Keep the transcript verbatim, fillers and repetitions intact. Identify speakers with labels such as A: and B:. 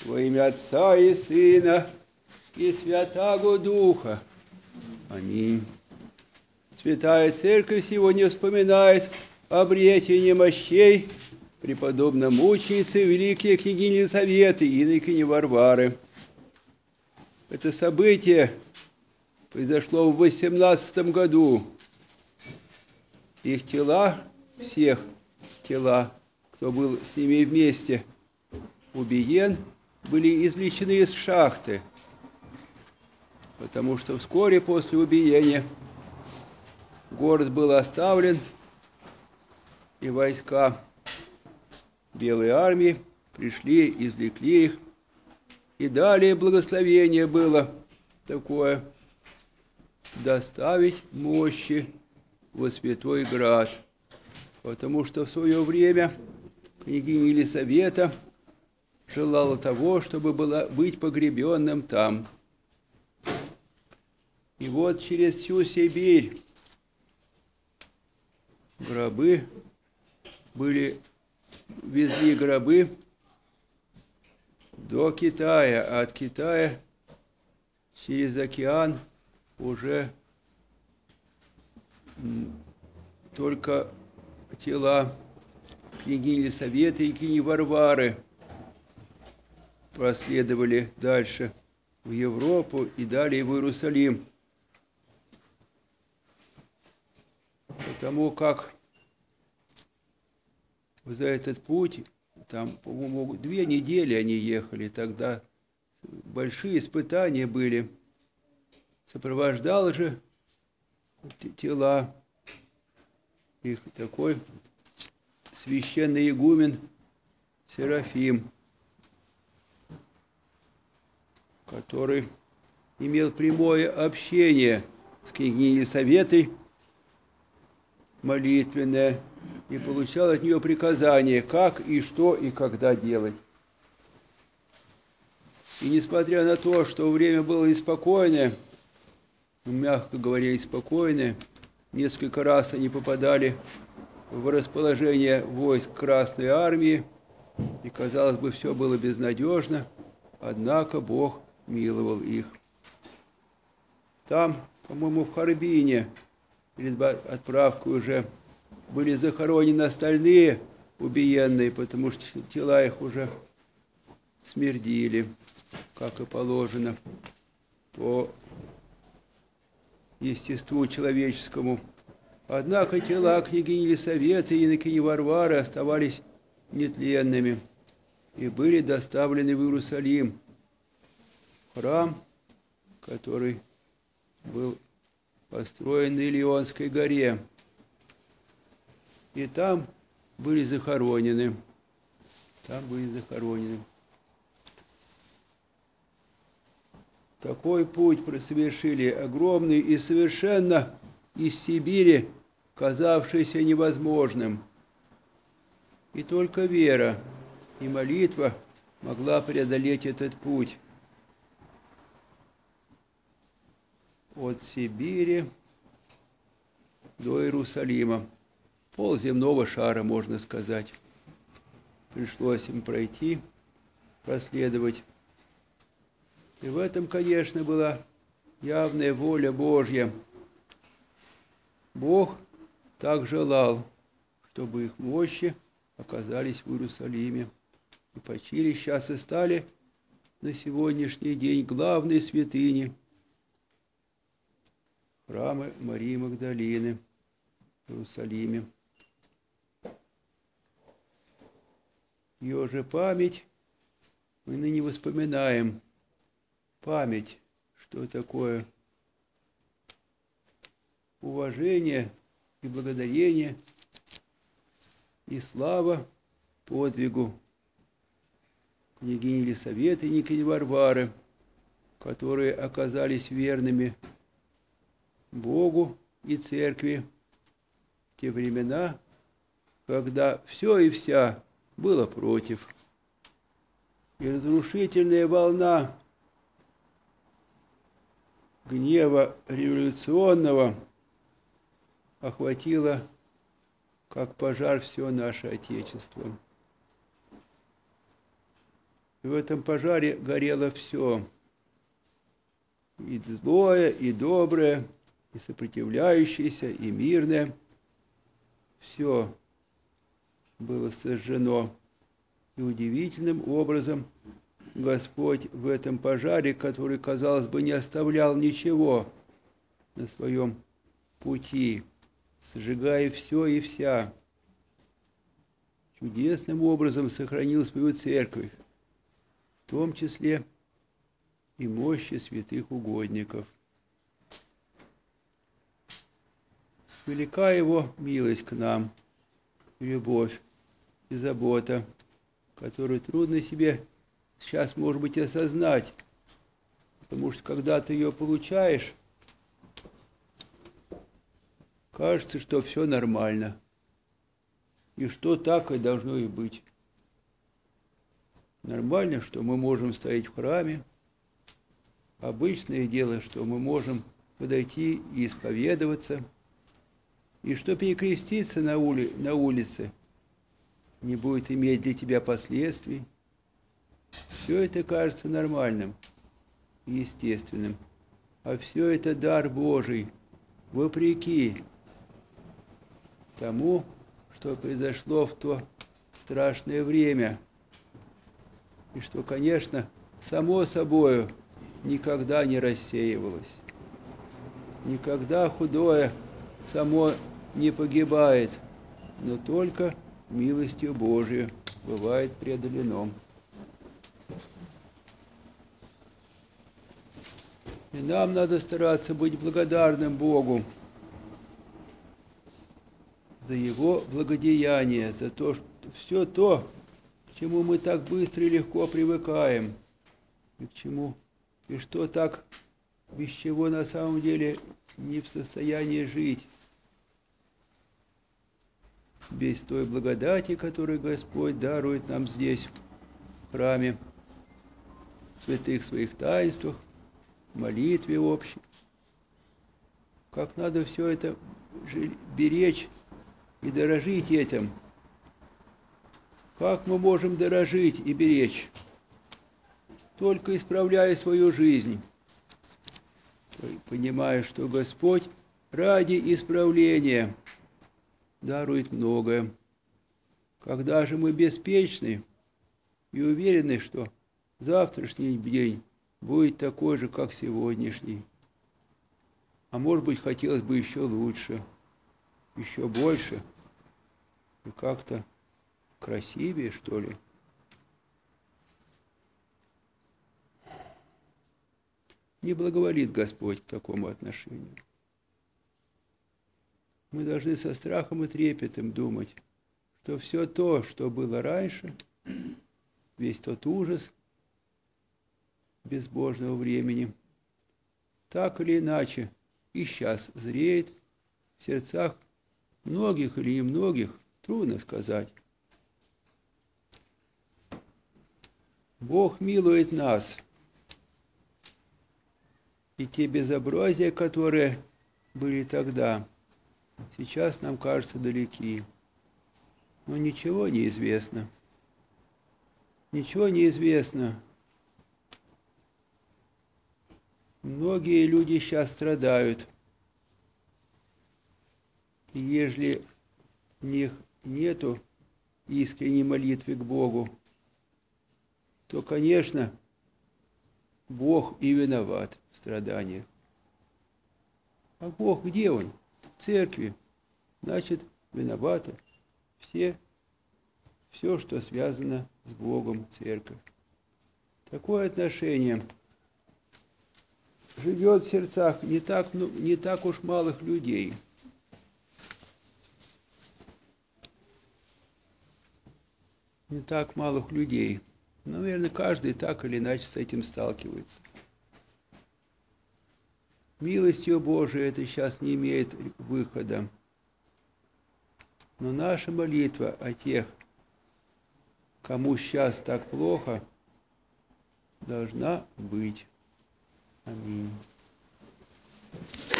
A: Во имя Отца и Сына и Святаго Духа. Аминь. Святая Церковь сегодня вспоминает обретение мощей преподобной мученицы великой княгини Елизаветы и инокини Варвары. Это событие произошло в восемнадцатом году. Их тела, всех тела, кто был с ними вместе, убиен, были извлечены из шахты, потому что вскоре после убиения город был оставлен, и войска Белой армии пришли, извлекли их, и далее благословение было такое: доставить мощи во Святой Град, потому что в свое время княгиня Елизавета желала того, чтобы была, быть погребенным там. И вот через всю Сибирь гробы были, везли гробы до Китая, а от Китая через океан уже только тела княгини Елизаветы и княгини Варвары проследовали дальше в Европу и далее в Иерусалим. Потому как за этот путь, там, по-моему, две недели они ехали, тогда большие испытания были. Сопровождал же тела их такой священный игумен Серафим, который имел прямое общение с княгиней Елизаветой, молитвенное, и получал от нее приказания, как и что и когда делать. И несмотря на то, что время было неспокойное, мягко говоря, спокойное, несколько раз они попадали в расположение войск Красной Армии, и, казалось бы, все было безнадежно, однако Бог миловал их. Там, по-моему, в Харбине, перед отправкой уже были захоронены остальные убиенные, потому что тела их уже смердили, как и положено, по естеству человеческому. Однако тела княгини Елизаветы и инокини Варвары оставались нетленными и были доставлены в Иерусалим, храм, который был построен на Илионской горе. И там были захоронены. Там были захоронены. Такой путь совершили огромный и совершенно из Сибири, казавшийся невозможным. И только вера и молитва могла преодолеть этот путь. От Сибири до Иерусалима. Пол земного шара, можно сказать. Пришлось им пройти, проследовать. И в этом, конечно, была явная воля Божья. Бог так желал, чтобы их мощи оказались в Иерусалиме. И почили сейчас и стали на сегодняшний день главной святыни храма Марии Магдалины в Иерусалиме. Ее же память мы ныне воспоминаем. Память, что такое уважение и благодарение и слава подвигу княгини Елизаветы и инокини Варвары, которые оказались верными Богу и Церкви в те времена, когда все и вся было против. И разрушительная волна гнева революционного охватила, как пожар, все наше Отечество. И в этом пожаре горело все. И злое, и доброе, и сопротивляющееся, и мирное. Все было сожжено. И удивительным образом Господь в этом пожаре, который, казалось бы, не оставлял ничего на своем пути, сжигая все и вся, чудесным образом сохранил свою церковь, в том числе и мощи святых угодников. Велика Его милость к нам, любовь и забота, которую трудно себе сейчас, может быть, осознать, потому что когда ты ее получаешь, кажется, что все нормально, и что так и должно и быть. Нормально, что мы можем стоять в храме, обычное дело, что мы можем подойти и исповедоваться, и что перекреститься на, ули, на улице не будет иметь для тебя последствий. Все это кажется нормальным и естественным, а все это дар Божий, вопреки тому, что произошло в то страшное время, и что, конечно, само собою никогда не рассеивалось. Никогда худое само не погибает, но только милостью Божией бывает преодолено. И нам надо стараться быть благодарным Богу за Его благодеяние, за то, что все то, к чему мы так быстро и легко привыкаем, и к чему, и что так, без чего на самом деле не в состоянии жить, без той благодати, которую Господь дарует нам здесь, в храме, в святых своих таинствах, в молитве общей. Как надо все это беречь и дорожить этим. Как мы можем дорожить и беречь? Только исправляя свою жизнь, понимая, что Господь ради исправления дарует многое. Когда же мы беспечны и уверены, что завтрашний день будет такой же, как сегодняшний, а может быть, хотелось бы еще лучше, еще больше и как-то красивее, что ли. Не благоволит Господь к такому отношению. Мы должны со страхом и трепетом думать, что все то, что было раньше, весь тот ужас безбожного времени, так или иначе и сейчас зреет в сердцах многих или немногих, трудно сказать. Бог милует нас, и те безобразия, которые были тогда, сейчас нам кажутся далеки. Но ничего не известно. Ничего не известно. Многие люди сейчас страдают. И ежели в них нету искренней молитвы к Богу, то, конечно, Бог и виноват в страданиях. А Бог где Он? В церкви. Значит, виноваты все, все, что связано с Богом, церковь. Такое отношение живет в сердцах не так, ну, не так уж малых людей. Не так малых людей. Наверное, каждый так или иначе с этим сталкивается. Милостью Божией это сейчас не имеет выхода. Но наша молитва о тех, кому сейчас так плохо, должна быть. Аминь.